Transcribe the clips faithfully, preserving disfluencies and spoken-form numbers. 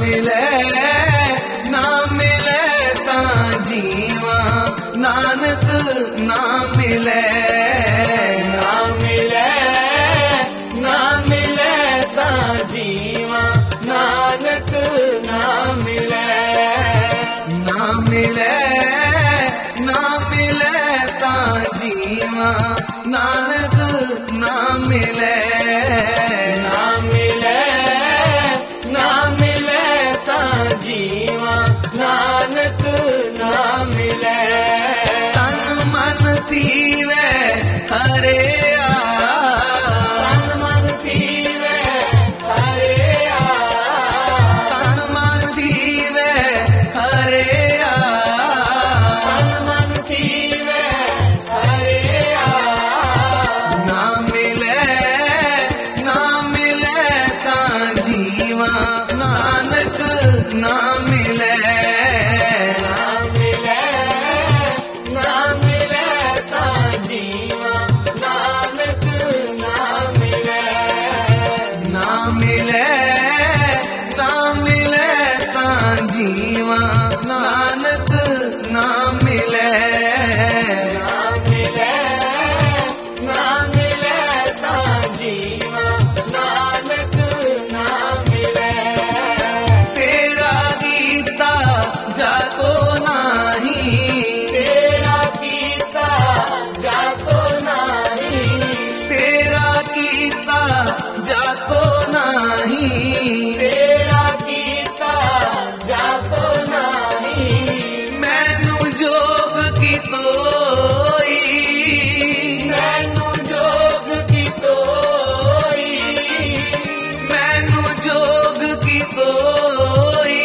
मिले ना मिले ता जीवा नानक ना मिले ना मिले ना मिले ता जीवा नानक ना मिले ना मिले ना मिले ता जीवा नानक ना मिले ना मिले ना मिले ता जीवा नानक ना मिले तन मन पीवे हरे आ तन मन पीवे हरे आ तन मन पीवे हरे आ तन मन पीवे हरे आ ना मिले ना मिले ता जीवा नानक ना मिले ना मिले ना मिले ता जीवा नानक ना मिले ना मिले ना मिले ता जीवा नानक ना मिले ना मिले ना मिले ता जीवा नानक ना मिले तेरा गीता जातो नाही तेरा गीता जातो नाही तेरा गीता जातो नाही तेरा गीता जातो नाही मैनू जोग की तोई मैनू जोग की तोई मैनू जोग की तोई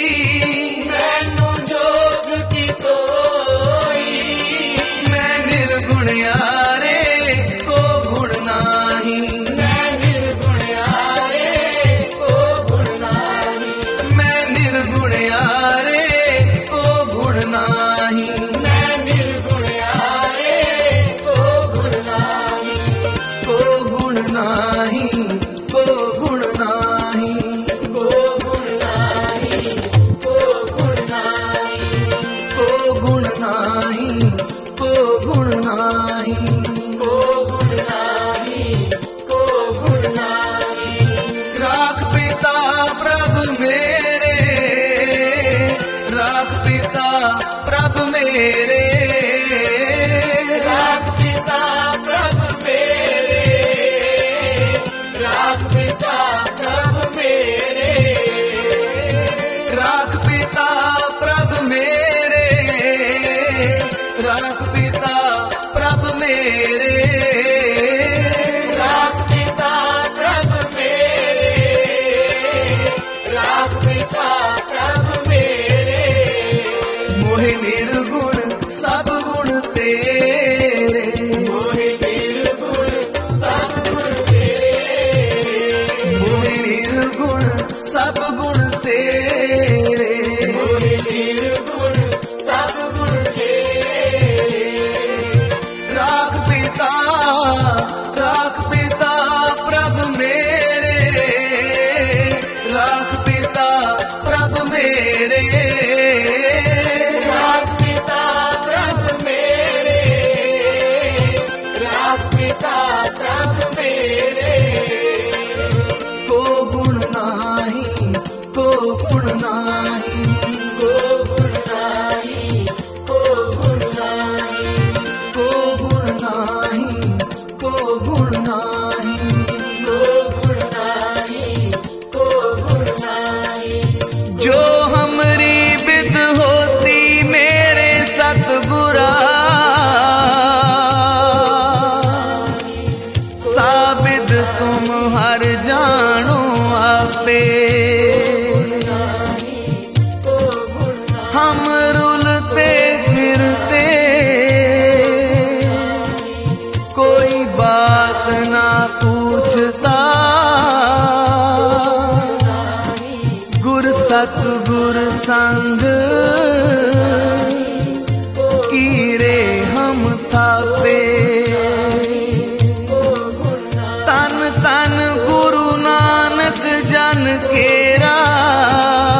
मैनू जोग की तोई मैं निर्गुण यारे को गुण नाही मैं निर्गुण यारे को गुण नाही मैं निर्गुण यारे को गुण नाही मैं निर्गुण यारे को गुण नाही को गुण नाही को गुण नाही को गुण नाही को गुण नाही को गुण नाही को गुण नाही को गुण नाही को गुण नाही राख पिता प्रभु मेरे राख पिता प्रभु मेरे राख पिता प्रभु मेरे राख पिता प्रभु मेरे राख पिता प्रभु मेरे राख पिता प्रभु मेरे राख पिता प्रभु मेरे राख पिता प्रभु मेरे मोहे निर्गुण सब गुण तेरे मोहे निर्गुण सब गुण तेरे मोहे निर्गुण सब गुण तेरे मोहे निर्गुण सब गुण तेरे राख पिता राख पिता प्रभु मेरे राख पिता प्रभु मेरे राख पिता प्रभु मेरे राख पिता प्रभु मेरे को गुण नाही को गुण नाही को गुण नाही को गुण नाही को गुण नाही को गुण नाही को गुण नाही को गुण नाही जो हमरी विद होती मेरे सतगुरा साबिद तुम हर जानो आपे हम रुलते फिरते कोई बात ना पूछता गुर सतगुर संग कीरे हम थापे तन तन गुरु नानक जन केरा